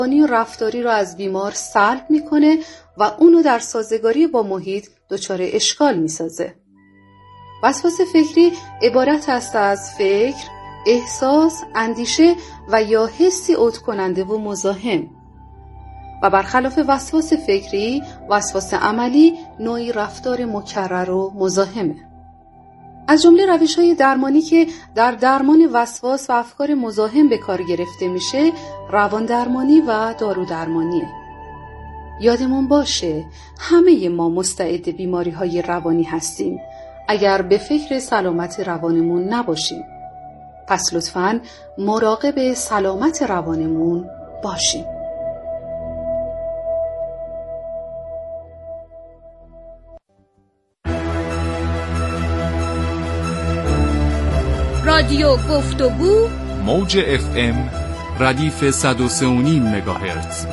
روانی و رفتاری را از بیمار سلب میکنه و اونو در سازگاری با محیط دچار اشکال میسازه. وسواس فکری عبارت است از فکر، احساس، اندیشه و یا حسی عود کننده و مزاحم. و برخلاف وسواس فکری، وسواس عملی نوعی رفتار مکرر و مزاحمه. از جمله روش‌های درمانی که در درمان وسواس و افکار مزاحم به کار گرفته میشه، روان درمانی و دارو درمانیه. یادمون باشه همه ما مستعد بیماری‌های روانی هستیم اگر به فکر سلامت روانمون نباشیم. پس لطفاً مراقب سلامت روانمون باشیم. رادیو گفتگو موج FM ردیف 103.5 مگاهرتز.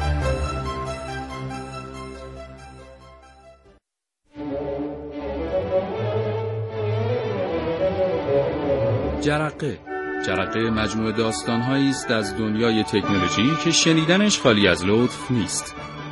جرقه مجموعه داستان‌هایی است از دنیای تکنولوژی که شنیدنش خالی از لطف نیست.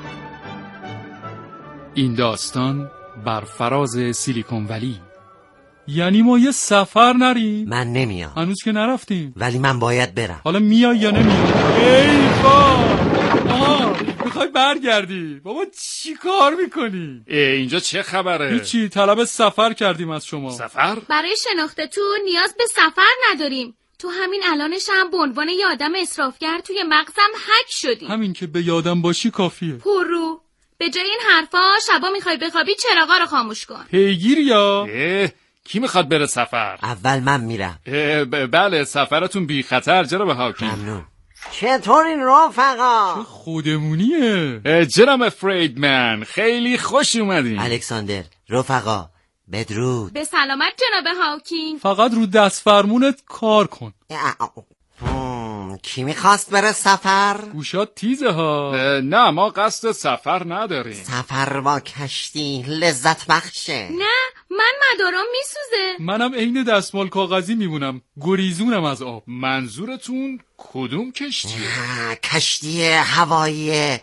این داستان بر فراز سیلیکون ولی. یعنی ما یه سفر نریم؟ من نمیام. هنوز که نرفتیم. ولی من باید برم. حالا میای یا نمیای؟ ای بابا، میخوای برگردی؟ بابا چی کار میکنی؟ اینجا چه خبره؟ هیچی، طلب سفر کردیم از شما. سفر؟ برای شناخت تو نیاز به سفر نداریم. تو همین الانش هم به عنوان یه آدم اسرافگر توی مغزم هک شدی. همین که به یادم باشی کافیه. پررو، به جای این حرفا شبا میخوای بخوابی چراغا رو خاموش کن. پیگیر یا؟ کی میخواد بره سفر؟ اول من میرم. بله، سفرتون بی خطر جناب حاکم. ممنون. چطورین رفقا؟ چه خودمونیه. جناب فریدمن، خیلی خوش اومدین. الکساندر، رفقا بدرود. به سلامت جناب حاکم. فقط رو دست فرمونت کار کن. کی میخواست بره سفر؟ گوشات تیزه ها. نه، ما قصد سفر نداریم. سفر با کشتی لذت بخشه. نه، من مدارم میسوزه. منم عین دستمال کاغذی میمونم، گریزونم از آب. منظورتون کدوم کشتیه؟ کشتی هوایی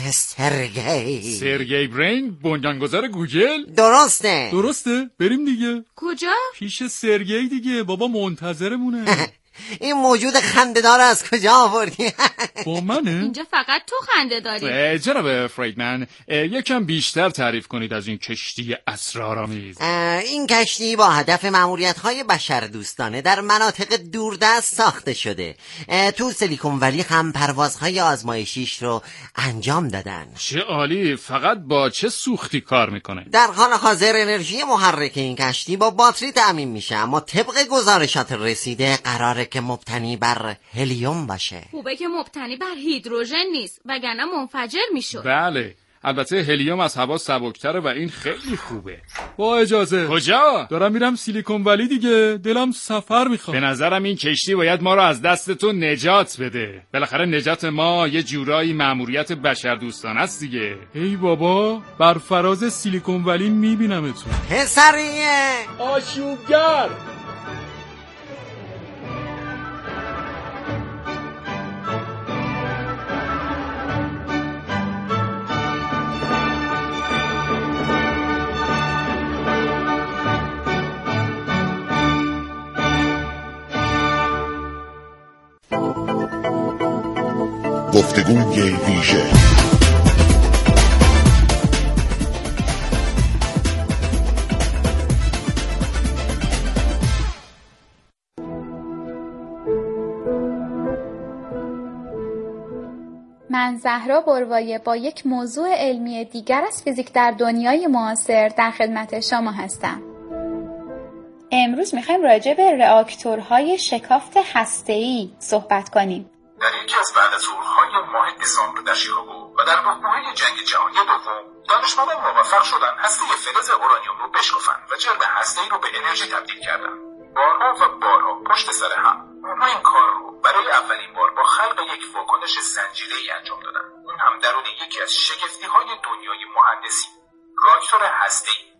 سرگی برین، بنیانگذار گوگل؟ درسته؟ بریم دیگه. کجا؟ پیش سرگی دیگه، بابا منتظرمونه. این موجود خنده‌دار از کجا آوردی؟ با منه؟ اینجا فقط تو خنده داری. جناب فریدمن، یکم بیشتر تعریف کنید از این کشتی اسرارآمیز. این کشتی با هدف مأموریت‌های بشردوستانه در مناطق دوردست ساخته شده. تو سیلیکون ولی هم پروازهای آزمایشیش رو انجام دادن. چه عالی. فقط با چه سوختی کار میکنه؟ در حال حاضر انرژی محرک این کشتی با باتری تأمین میشه، اما طبق گزارشات رسیده قراره که مبتنی بر هلیوم باشه. خوبه که مبتنی بر هیدروژن نیست، وگرنه منفجر میشد. بله، البته هلیوم از هوا سبکتره و این خیلی خوبه. با اجازه. کجا؟ دارم میرم سیلیکون ولی دیگه، دلم سفر میخواد. به نظرم این کشتی باید ما رو از دستتون نجات بده. بالاخره نجات ما یه جورایی مأموریت بشردوستانه است دیگه. ای بابا، بر فراز سیلیکون ولی میبینمتون. پسریه آشوبگر. گفتگوی ویژه. من زهرا بروایه با یک موضوع علمی دیگر از فیزیک در دنیای معاصر در خدمت شما هستم. امروز میخوایم راجع به رآکتورهای شکافت هسته‌ای صحبت کنیم. در یکی از بعدازظهرهای ماه دسامبر در شیکاگو و در بحبوحه جنگ جهانی دوم، دانشمندان موفق شدن هسته فلز اورانیوم رو بشکافن و جرم هسته‌ای رو به انرژی تبدیل کردن. بارها و بارها پشت سر هم اونها این کار رو برای اولین بار با خلق یک واکنش زنجیره‌ای انجام دادن. اون هم درون یکی از شگفتی‌های دنیای مهندسی، راکتور هسته‌ای.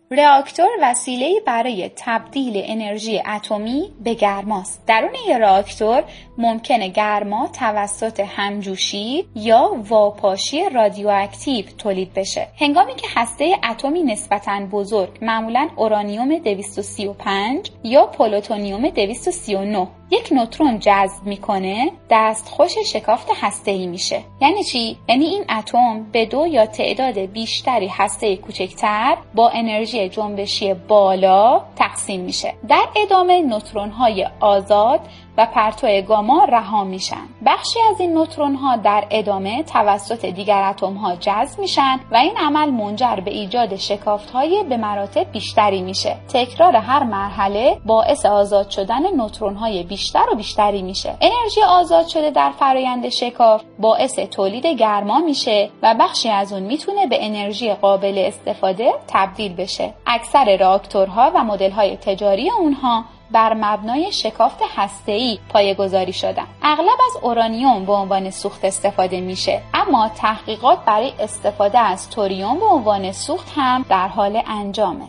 راکتور وسیله‌ای برای تبدیل انرژی اتمی به گرماست. درون یک راکتور ممکنه گرما توسط همجوشی یا واپاشی رادیواکتیو تولید بشه. هنگامی که هسته اتمی نسبتاً بزرگ، معمولاً اورانیوم 235 یا پلوتونیوم 239 یک نوترون جذب میکنه، دستخوش شکافت هسته‌ای میشه. یعنی چی؟ یعنی این اتم به دو یا تعداد بیشتری هسته کوچکتر با انرژی جنبشی بالا تقسیم میشه. در ادامه نوترون‌های آزاد و پرتو گاما رها میشن. بخشی از این نوترون‌ها در ادامه توسط دیگر اتم‌ها جذب میشن و این عمل منجر به ایجاد شکافت‌های به مراتب بیشتری میشه. تکرار هر مرحله باعث آزاد شدن نوترون‌های بیشتر و بیشتری میشه. انرژی آزاد شده در فرایند شکاف باعث تولید گرما میشه و بخشی از اون میتونه به انرژی قابل استفاده تبدیل بشه. اکثر راکتورها و مدل‌های تجاری اونها بر مبنای شکافت هسته‌ای پایه‌گذاری شدن. اغلب از اورانیوم به عنوان سوخت استفاده میشه، اما تحقیقات برای استفاده از توریوم به عنوان سوخت هم در حال انجامه.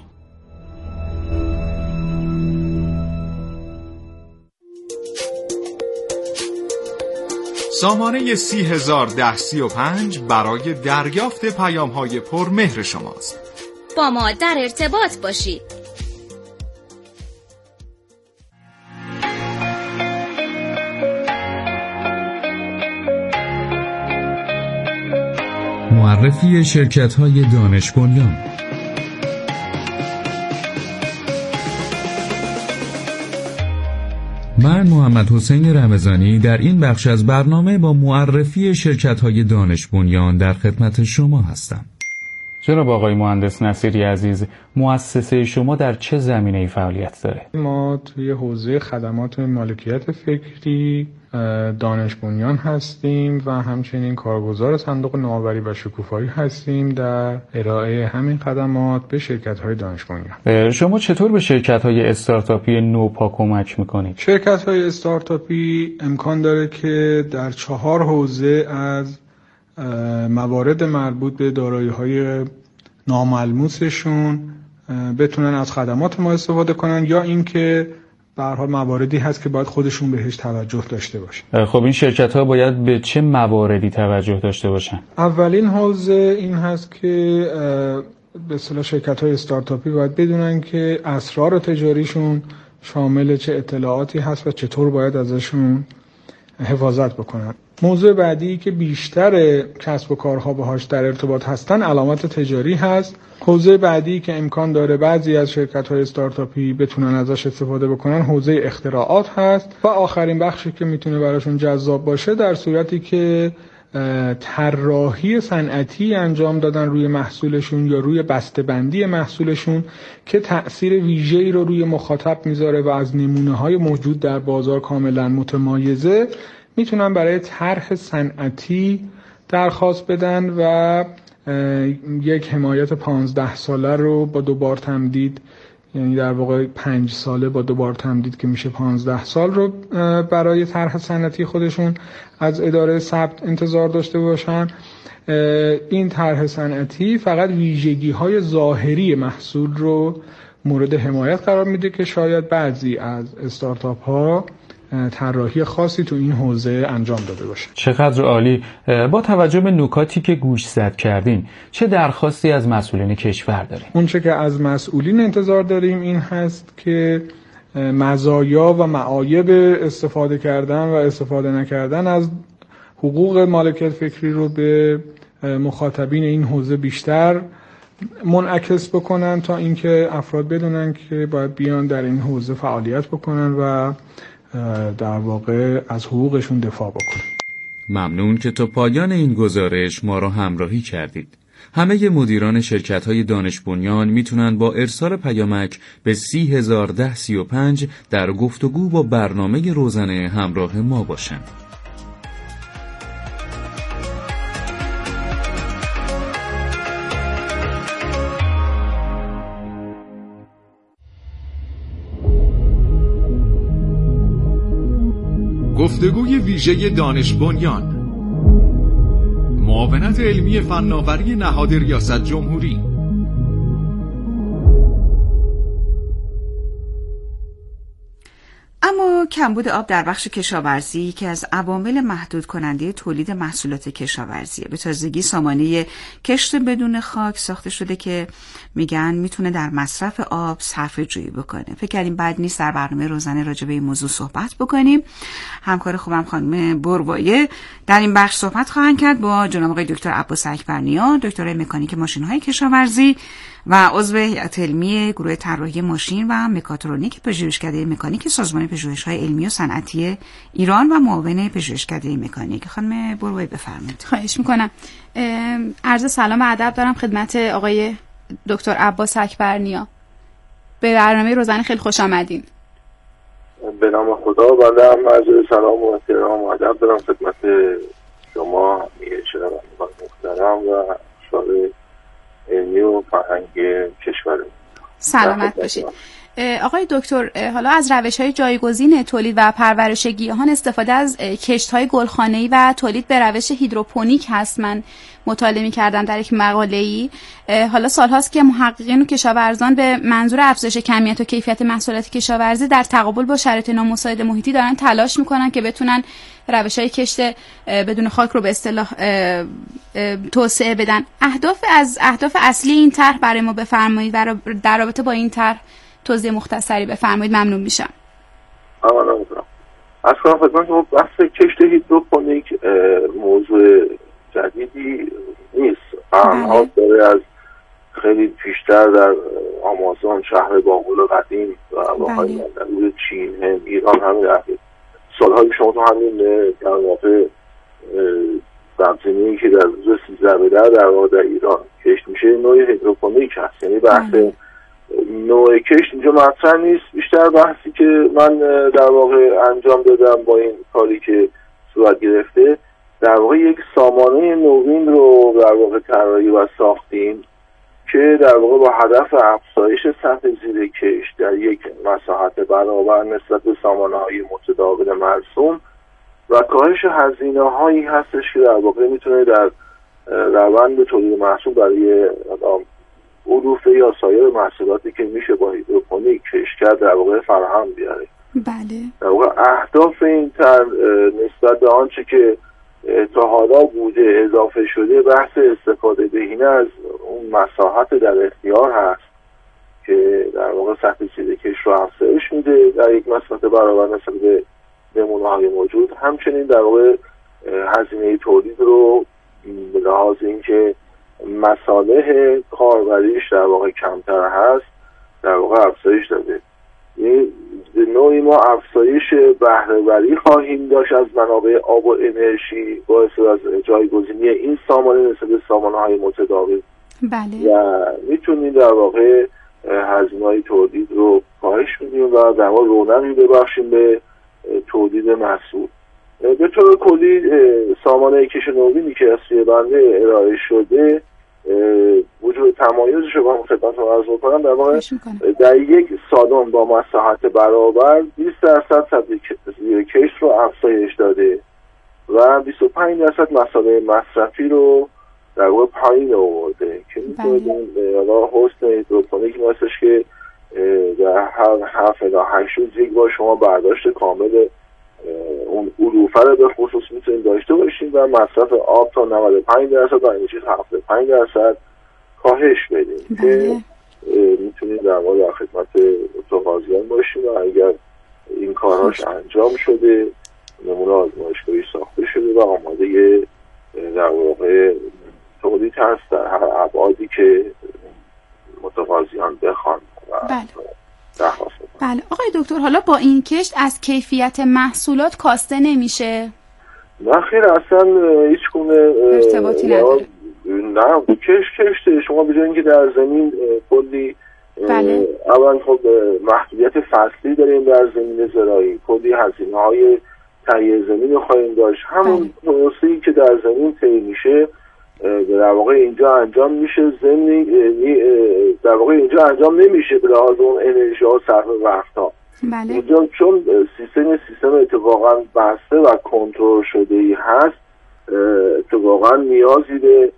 سامانه 301035 برای دریافت پیام‌های پرمهر شماست. با ما در ارتباط باشید. معرفی شرکت‌های دانش بنیان. من محمد حسین رمضانی در این بخش از برنامه با معرفی شرکت‌های دانش بنیان در خدمت شما هستم. جناب آقای مهندس نصیری عزیز، مؤسسه شما در چه زمینه‌ای فعالیت داره؟ ما توی حوزه خدمات مالکیت فکری دانش بنیان هستیم و همچنین کارگزار صندوق نوآوری و شکوفایی هستیم در ارائه همین خدمات به شرکت‌های دانش بنیان. شما چطور به شرکت‌های استارتاپی نوپا کمک می‌کنید؟ شرکت‌های استارتاپی امکان داره که در 4 حوزه از موارد مربوط به دارایی‌های ناملموسشون بتونن از خدمات ما استفاده کنن، یا اینکه به هر حال مواردی هست که باید خودشون بهش توجه داشته باشن. خب این شرکت‌ها باید به چه مواردی توجه داشته باشن؟ اولین حوزه این هست که به اصطلاح شرکت‌های استارتاپی باید بدونن که اسرار تجاریشون شامل چه اطلاعاتی هست و چطور باید ازشون حفاظت بکنن. موضوع بعدی که بیشتر کسب و کارها باهاش در ارتباط هستن علامت تجاری هست. حوزه بعدی که امکان داره بعضی از شرکت‌های استارتاپی بتونن ازش استفاده بکنن حوزه اختراعات هست. و آخرین بخشی که میتونه براشون جذاب باشه در صورتی که طراحی صنعتی انجام دادن روی محصولشون یا روی بسته‌بندی محصولشون که تأثیر ویژه‌ای رو روی مخاطب میذاره و از نمونه‌های موجود در بازار کاملا متمایزه، میتونن برای طرح صنعتی درخواست بدن و یک حمایت 15 ساله رو با 2 بار تمدید، یعنی در واقع 5 ساله با 2 بار تمدید که میشه 15 سال رو برای طرح صنعتی خودشون از اداره ثبت انتظار داشته باشن. این طرح صنعتی فقط ویژگی‌های ظاهری محصول رو مورد حمایت قرار میده که شاید بعضی از استارتاپ‌ها طراحی خاصی تو این حوزه انجام داده باشه. چقدر عالی. با توجه به نکاتی که گوشزد کردین، چه درخواستی از مسئولین کشور داریم؟ اون چه که از مسئولین انتظار داریم این هست که مزایا و معایب استفاده کردن و استفاده نکردن از حقوق مالکیت فکری رو به مخاطبین این حوزه بیشتر منعکس بکنن تا اینکه افراد بدونن که باید بیان در این حوزه فعالیت بکنن و در واقع از حقوقشون دفاع بکنن. ممنون که تا پایان این گزارش ما را همراهی کردید. همه مدیران شرکت‌های دانش بنیان میتونن با ارسال پیامک به 301035 در گفتگو با برنامه روزانه همراه ما باشن. گفتگوی ویژه دانش بنیان، معاونت علمی فناوری نهاد ریاست جمهوری، اما کمبود آب در بخش کشاورزی که از عوامل محدود کننده تولید محصولات کشاورزیه. به تازگی سامانه کشت بدون خاک ساخته شده که میگن میتونه در مصرف آب صرفه‌جویی بکنه. فکر کردیم بد نیست در برنامه روزانه راجع به این موضوع صحبت بکنیم. همکار خوبم خانم بروایه در این بخش صحبت خواهند کرد با جناب آقای دکتر عباس اکبرنیا، دکتر مکانیک ماشین‌های کشاورزی و عضو هیئت علمی گروه طراحی ماشین و مکاترونیک پژوهشکده مکانیک سازمان پژوهش‌های علمی و صنعتی ایران و معاون پژوهشکده مکانیک. خانم بروی بفرمایید. خواهش میکنم. عرض سلام و ادب دارم خدمت آقای دکتر عباس اکبرنیا. به برنامه روزانه خیلی خوش آمدین. به نام خدا. بنده هم عرض سلام و احترام و ادب دارم خدمت شما شنوندگان محترم و شورای علمی و فرهنگی کشور. سلامت باشید. آقای دکتر، حالا از روش‌های جایگزین تولید و پرورش گیاهان استفاده از کشت‌های گلخانه‌ای و تولید به روش هیدروپونیک هست. من مطالعه می‌کردم در یک مقاله‌ای. حالا سال‌هاست که محققین و کشاورزان به منظور افزایش کمیت و کیفیت محصولات کشاورزی در تقابل با شرایط نامساعد محیطی دارن تلاش می‌کنن که بتونن روش‌های کشت بدون خاک رو به اصطلاح توسعه بدن. اهداف اصلی این طرح برای ما بفرمایید و در رابطه با این طرح توضیح مختصری بفرمایید. ممنون میشم. از کنم خدمتتون بحث کشت هیدروپونیک موضوع جدیدی نیست. قرن‌ها داره از خیلی پیشتر در آمازون، شهر بابل قدیم و واقعا در چین، هند، ایران همین رفته. سالهای شما تو همین در واقع سبزینی که در روز 13 در واقع در ایران کشت میشه نوع هیدروپونیک هست. یعنی بحث نوع کشت اینجا مطرح نیست. بیشتر بحثی که من در واقع انجام دادم با این کاری که صورت گرفته، در واقع یک سامانه نوین رو در واقع طراحی و ساختیم که در واقع با هدف افزایش سطح زیر کشت در یک مساحت برابر نسبت به سامانه‌های متداول مرسوم و کاهش هزینه‌هایی هستش که در واقع میتونه در روند تولید محصول برای علوفه یا سایر محصولاتی که میشه با هیدروپونیک کشت کرد در واقع فراهم بیاره. بله. در واقع اهداف این طرح نسبت به آنچه که تا حالا بوده اضافه شده بحث استفاده بهینه از اون مساحت در اختیار هست که در واقع سطح زیر کشت رو افزایش میده در یک مساحت برابر نسبت به نمونه‌های موجود. همچنین در واقع هزینه تولید رو به لحاظ اینکه مصالح کاربریش در واقع کمتر هست در واقع افزایش داده. یعنی به نوعی ما افزایش بهره‌وری خواهیم داشت از منابع آب و انرژی با استفاده از جایگزینی این سامانه نسبت به سامانه‌های متداول. بله. و میتونیم در واقع هزینه‌های تولید رو کاهش بدیم و در واقع رونقی ببخشیم به تولید محصول. به طور کلی سامانه کشت نوینی که از سوی بنده ارائه شده وجود تمایزش رو با خدمتتون عرض می‌کنم. در واقع در یک سالن با مساحت برابر 20% سطح زیر کشت رو افزایش داده و 25% مساله مصرفی رو در واقع پایین آورده که می‌تونیم حالا حسن هیدروپونیک هستش که در هر 7 تا 8 روز یک بار شما برداشت کامل اون علوفه رو به خصوص میتونیم داشته باشیم و مصرف آب تا 95% و انرژی 75% کاهش بدیم که میتونیم در واقع در خدمت متقاضیان باشیم و اگر این کارهاش انجام شده نمونه آزمایشگاهی ساخته شده و آماده در واقع تولید هست در هر ابعادی که متقاضیان بخوان درخواست. بله آقای دکتر، حالا با این کشت از کیفیت محصولات کاسته نمیشه؟ نه خیر، اصلا هیچ گونه ارتباطی نداره. نه کشت شما بجایی که در زمین کلی اولا خب محدودیت فصلی داریم در زمین زراعی، کلی هزینه‌های تهیه زمین خواهیم داشت. همون پروسه‌ای که در زمین طی میشه در واقع اینجا انجام میشه، در واقع اینجا انجام نمیشه به لحاظ اون انرژی ها صرف وقتها. بله. اینجا چون سیستم اتفاقا بسته و کنترل شده ای هست اتفاقا نیازی به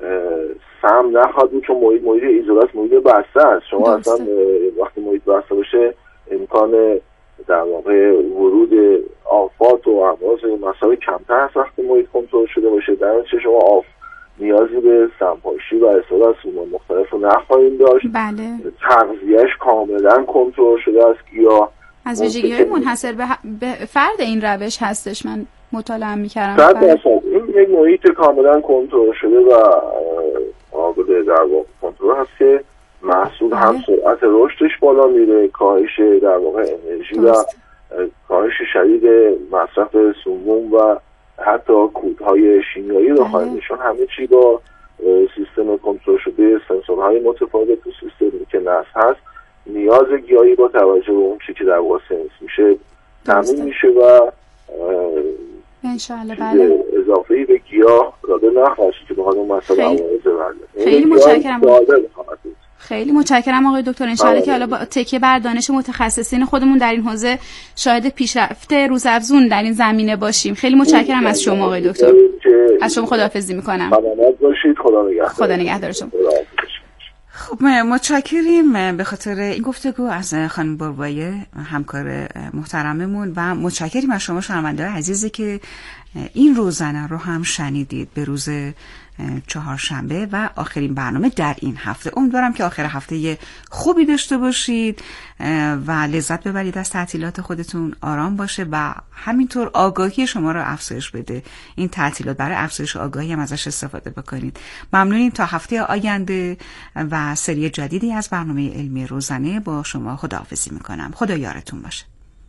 سم نخواهد بود چون محیط ایزوله است، محیط بسته است. شما اصلا وقتی محیط بسته باشه امکان در واقع ورود آفات و امراض و مسائل کمتر از وقتی محیط کنترل شده باشه. در نتیجه شما نیازی به سمپاشی و استفاده از سموم مختلف رو نخواهیم داشت. بله. تغذیه‌اش کاملا کنترل شده از گیاه. از ویژگی‌های منحصر به فرد این روش هستش. من مطالعه می‌کردم. 100% این یک محیط کاملا کنترل شده و قابل در واقع کنترل هست که محصول هم سرعت رشدش بالا میره، کاهش در واقع انرژی و کاهش شدید مصرف سموم و حتی کودهای شیمیایی رو خواهیم نشون. همه چی با سیستم کنترل شده سنسورهای متفاوت تو سیستمی که نصب هست، نیاز گیاهی با توجه به اون چیزی که در واقع سنس میشه تامین میشه و انشاءالله بله اضافه‌ای به گیاه داده نخواهد که بخواد اون مسئله عوارض بله. خیلی متشکرم. خیلی متشکرم آقای دکتر. انشالله که حالا با تکیه بر دانش متخصصین خودمون در این حوزه شاهد پیشرفت روزافزون در این زمینه باشیم. خیلی متشکرم از شما آقای دکتر. از شما خداحافظی میکنم. سلامت باشید. خدا نگهدار. خدا نگهدار شما. خب متشکریم به خاطر این گفتگو از خانم بابایی همکار محترممون و متشکریم از شما شنونده‌های عزیزی که این روزنه رو هم شنیدید به روز چهارشنبه و آخرین برنامه در این هفته. امیدوارم که آخر هفته خوبی داشته باشید و لذت ببرید از تعطیلات خودتون، آرام باشه و همینطور آگاهی شما رو افزایش بده. این تعطیلات برای افزایش آگاهی هم ازش استفاده بکنید. ممنونیم. تا هفته آینده و سری جدیدی از برنامه علمی روزانه با شما خداحافظی میکنم. خدا یارتون باشه.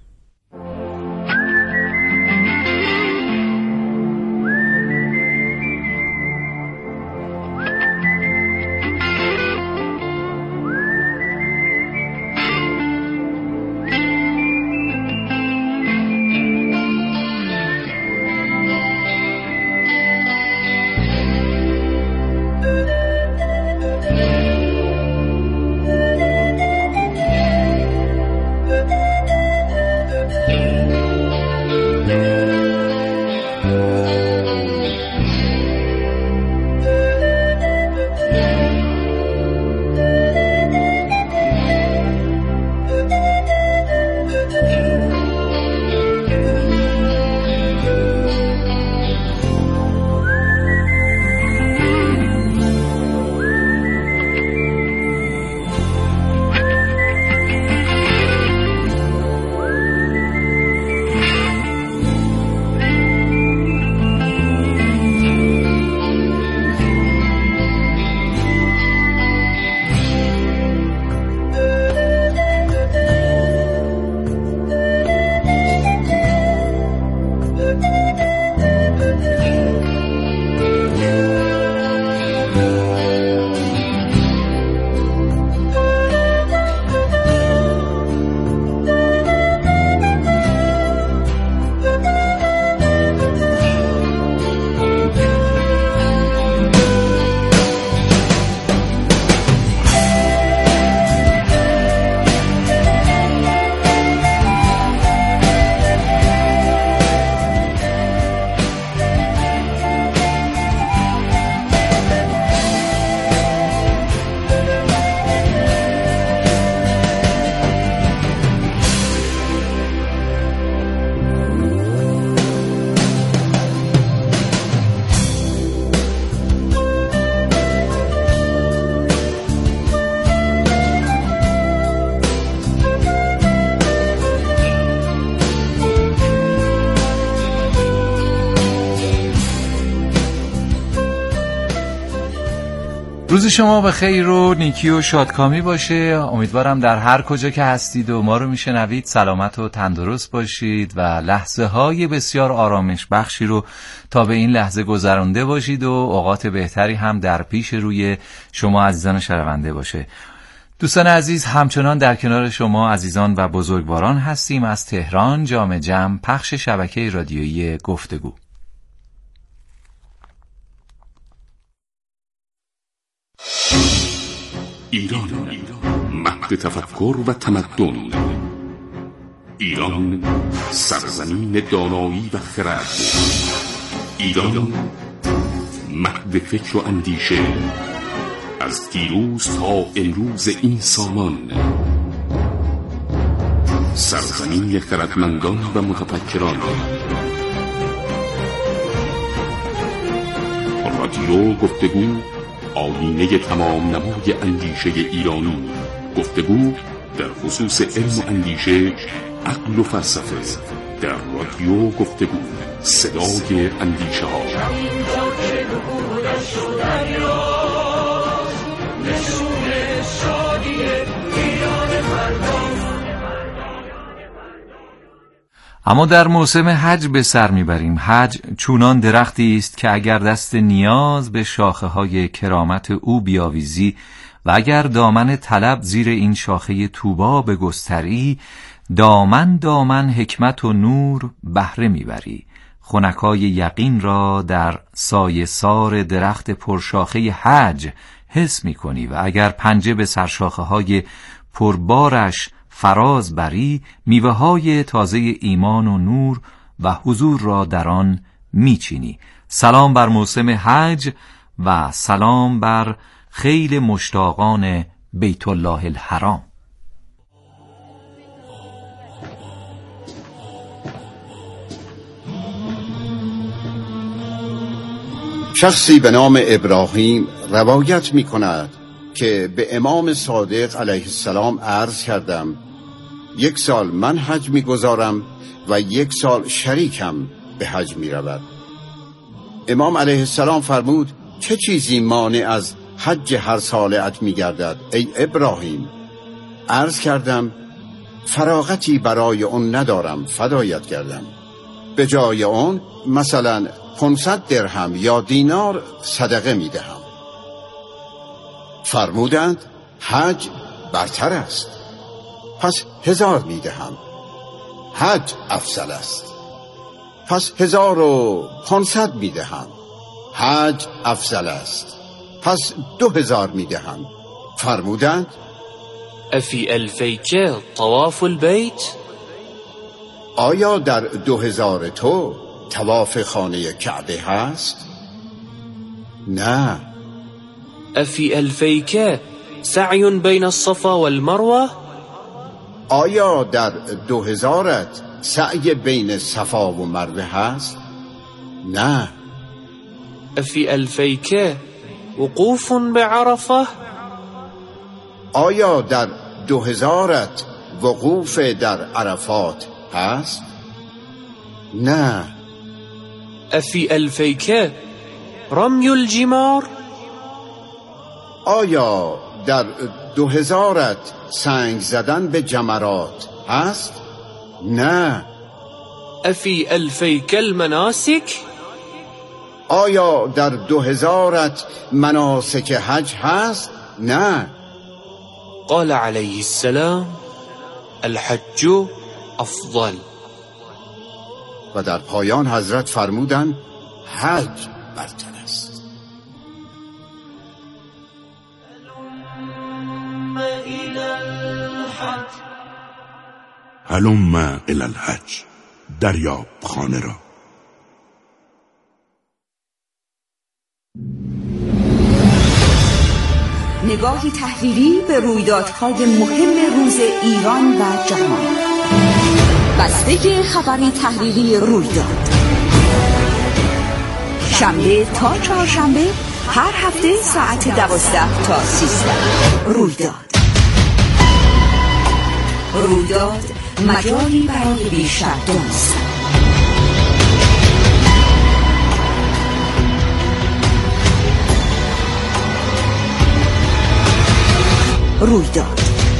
روز شما به خیر و نیکی و شادکامی باشه. امیدوارم در هر کجا که هستید و ما رو میشنوید سلامت و تندرست باشید و لحظه های بسیار آرامش بخشی رو تا به این لحظه گذرانده باشید و اوقات بهتری هم در پیش روی شما عزیزان شنونده باشه. دوستان عزیز، همچنان در کنار شما عزیزان و بزرگواران هستیم از تهران، جام جم، پخش شبکه رادیویی گفتگو. ایران مهد تفکر و تمدن، ایران سرزمین دانایی و خرد، ایران مهد فکر و اندیشه، از دیروز تا امروز این سامان. سرزمین خردمندان و متفکران. رادیو گفتگو، آیینه تمام نمای اندیشه ایرانی. گفتگو در خصوص علم و اندیشه، عقل و فلسفه. در رادیو گفتگو، صدای اندیشه ها. اما در موسم حج به سر میبریم. حج چونان درختی است که اگر دست نیاز به شاخه های کرامت او بیاویزی و اگر دامن طلب زیر این شاخه طوبا بگستری، دامن دامن حکمت و نور بهره میبری. خنکای یقین را در سایه سار درخت پرشاخه حج حس میکنی و اگر پنجه به سرشاخه های پربارش فراز بری، میوه های تازه ایمان و نور و حضور را در آن میچینی. سلام بر موسم حج و سلام بر خیل مشتاقان بیت الله الحرام. شخصی به نام ابراهیم روایت می کند که به امام صادق علیه السلام عرض کردم 1 سال من حج می گذارم و 1 سال شریکم به حج می رود. امام علیه السلام فرمود چه چیزی مانع از حج هر سالت می گردد ای ابراهیم؟ عرض کردم فراغتی برای اون ندارم فدایت کردم. به جای اون مثلا 500 درهم یا دینار صدقه می دهم. فرمودند حج برتر است، پس 1000 می دهم. حج افضل است، پس 1500 می دهم. حج افضل است، پس 2000 می دهم. فرمودند افی الفیک طواف البیت؟ آیا در 2000 تو طواف خانه کعبه هست؟ نه. افی الفیک سعی بین الصفا والمروه؟ آیا در 2000 سعی بین صفا و مروه هست؟ نه. افی الفیک وقوف بعرفه؟ آیا در 2000 وقوف در عرفات هست؟ نه. افی الفیک رمی الجمار؟ آیا در 2000 سنگ زدن به جمرات هست؟ نه. افی الفیک المناسک؟ آیا در 2000 مناسک حج هست؟ نه. قال علیه السلام الحج افضل. و در پایان حضرت فرمودند حج برتر است. هلم الی الحج، دریاب خانه را. نگاهی تحلیلی به رویدادهای مهم روز ایران و جهان. بسته خبری تحلیلی رویداد، شنبه تا چهارشنبه هر هفته ساعت 12 تا 13. رویداد مجالی برای بیشتر دانستن. رویداد.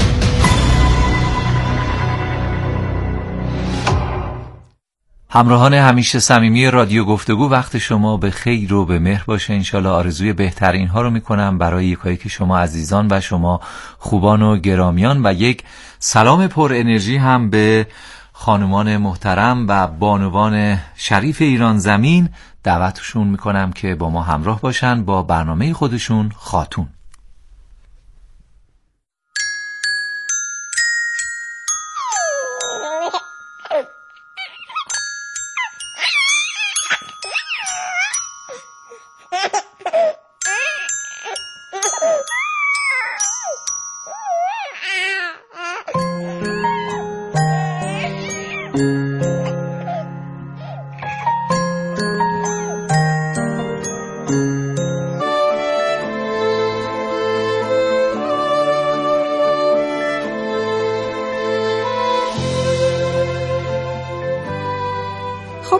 همراهان همیشه صمیمی رادیو گفتگو، وقت شما به خیر و به مهر باشه. انشالله آرزوی بهترین ها رو میکنم برای یکایی که شما عزیزان و شما خوبان و گرامیان، و یک سلام پر انرژی هم به خانمان محترم و بانوان شریف ایران زمین دعوتشون میکنم که با ما همراه باشن با برنامه خودشون خاتون.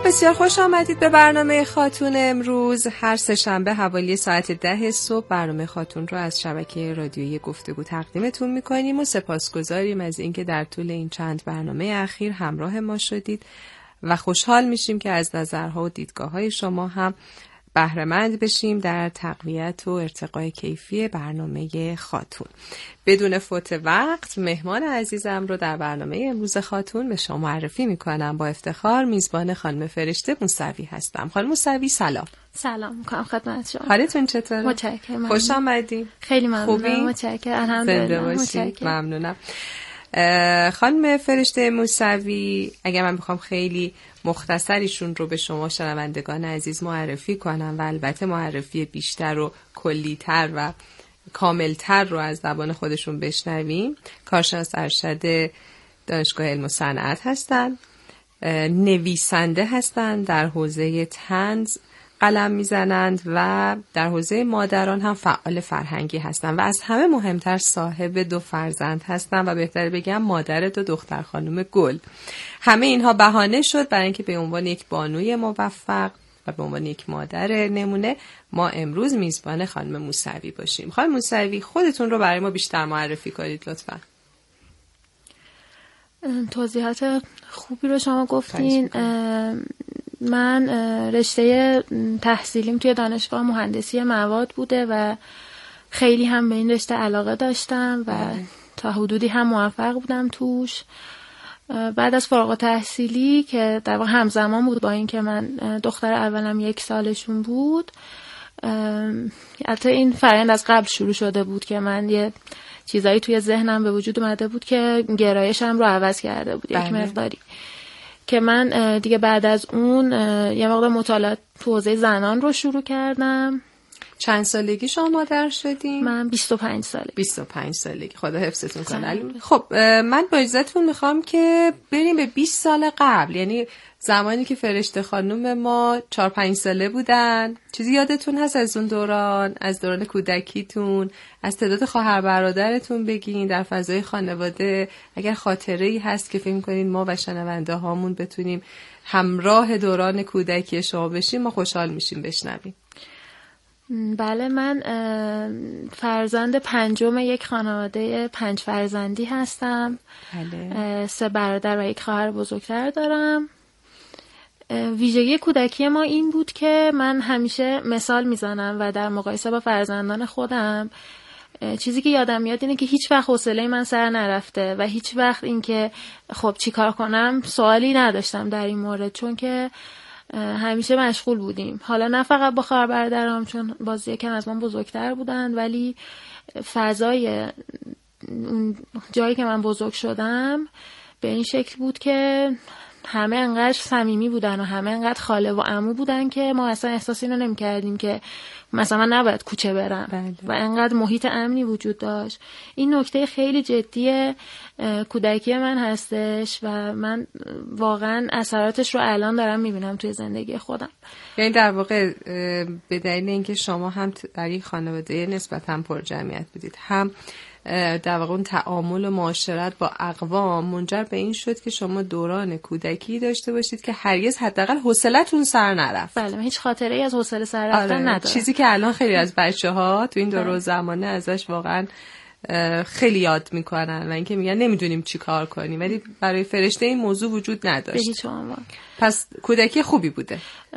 بسیار خوش آمدید به برنامه خاتون. امروز هر سه‌شنبه حوالی ساعت 10 صبح برنامه خاتون رو از شبکه رادیویی گفتگو تقدیمتون میکنیم و سپاسگزاریم از اینکه در طول این چند برنامه اخیر همراه ما شدید و خوشحال میشیم که از نظرها و دیدگاه‌های شما هم بهره‌مند بشیم در تقویت و ارتقای کیفی برنامه خاتون. بدون فوت وقت مهمان عزیزم رو در برنامه امروز خاتون به شما معرفی میکنم. با افتخار میزبان خانم فرشته موسوی هستم. خانم موسوی سلام. سلام میکنم خدمت شما. حالتون چطوره؟ متشکرم. خوش آمدید. خیلی ممنونم. خوبی؟ متشکرم. الحمدلله. متشکرم. ممنونم. خانم فرشته موسوی، اگر من بخوام خیلی مختصریشون رو به شما شنوندگان عزیز معرفی کنم و البته معرفی بیشتر و کلی‌تر و کاملتر رو از زبان خودشون بشنویم، کارشناس ارشد دانشگاه علم و صنعت هستن، نویسنده هستن، در حوزه طنز قلم میزنند و در حوزه مادران هم فعال فرهنگی هستند و از همه مهمتر صاحب 2 فرزند هستند و بهتر بگم مادر 2 دختر خانم گل. همه اینها بهانه شد برای اینکه به عنوان یک بانوی موفق و به عنوان یک مادر نمونه ما امروز میزبان خانم موسوی باشیم. خانم موسوی، خودتون رو برای ما بیشتر معرفی کنید لطفاً. توضیحات خوبی رو شما گفتین. من رشته تحصیلیم توی دانشگاه مهندسی مواد بوده و خیلی هم به این رشته علاقه داشتم و تا حدودی هم موفق بودم توش. بعد از فارغ التحصیلی که در واقع همزمان بود با این که من دختر اولم 1 سالشون بود، البته این فرآیند از قبل شروع شده بود که من یه چیزایی توی ذهنم به وجود اومده بود که گرایشم رو عوض کرده بود یک مقداری، که من دیگه بعد از اون یه مقدار مطالعات تو حوزه زنان رو شروع کردم. چند سالگی شما مادر شدین؟ من 25 سالگی. 25 سالگی. خدا حفظتون کنه. خب من با اجازهتون میخوام که بریم به 20 سال قبل، یعنی زمانی که فرشته خانم ما 4-5 ساله بودن. چیزی یادتون هست از اون دوران، از دوران کودکیتون، از تعداد خواهر برادرتون بگین در فضای خانواده؟ اگر خاطره‌ای هست که فکر کنین ما و شنونده هامون بتونیم همراه دوران کودکی شما بشیم، ما خوشحال میشیم بشنویم. بله، من فرزند 5م یک خانواده 5 فرزندی هستم. بله. 3 برادر و 1 خواهر بزرگتر دارم. ویژگی کودکی ما این بود که من همیشه مثال میزنم و در مقایسه با فرزندان خودم چیزی که یادم میاد اینه که هیچ وقت حوصله من سر نرفته و هیچ وقت این که خب چی کار کنم سوالی نداشتم در این مورد، چون که همیشه مشغول بودیم. حالا نه فقط با خواهر برادرام، چون باز یکم از من بزرگتر بودن، ولی فضای اون جایی که من بزرگ شدم به این شکل بود که همه انقدر صمیمی بودن و همه انقدر خاله و عمو بودن که ما اصلا احساس اینو نمی‌کردیم که مثلا نباید کوچه برم. بله. و انقدر محیط امنی وجود داشت. این نکته خیلی جدی کودکی من هستش و من واقعا اثراتش رو الان دارم میبینم توی زندگی خودم. یعنی در واقع به دلیل اینکه شما هم در یک خانواده نسبتاً پر جمعیت بودید، هم در واقع اون تعامل و معاشرت با اقوام منجر به این شد که شما دوران کودکی داشته باشید که هرگز حداقل حوصله‌تون سر نرفت. بله، من هیچ خاطره‌ای از حوصله سر رفتن ندارم. چیزی که الان خیلی از بچه‌ها تو این دور زمانه ازش واقعا خیلی یاد میکنن و اینکه میگن نمیدونیم چی کار کنیم، ولی برای فرشته این موضوع وجود نداشت. به هیچ عنوان. پس کودکی خوبی بوده.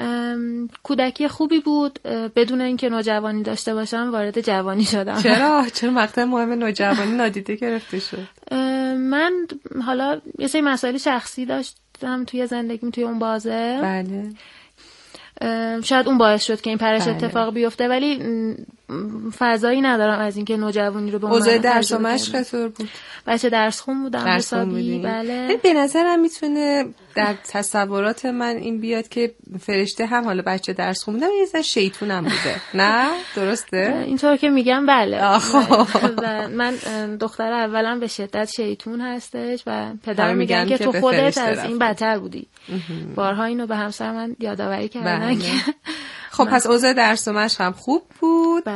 کودکی خوبی بود. بدون اینکه نوجوانی داشته باشم وارد جوانی شدم. چرا مقطع مهم نوجوانی نادیده گرفته شد؟ من حالا یه سری مسائل شخصی داشتم توی زندگیم توی اون بازه. بله. شاید اون باعث شد که این پرش بله. اتفاق بیفته، ولی فضایی ندارم از اینکه نوجوانی رو به اون اوضاع درس و مشق چطور بود؟ بچه درس خون بودم حسابی. بله. به نظرم میتونه در تصورات من این بیاد که فرشته هم حالا بچه درس خون بودم یه ذره شیطونم بوده. نه درسته؟ اینطور که میگم بله. من دختر اولم به شدت شیطون هستش و پدر میگن که تو خودت از این بدتر بودی. بارها اینو به همسر من یادآوری کردن. خب پس اوضاع درس و مشق هم خوب بود.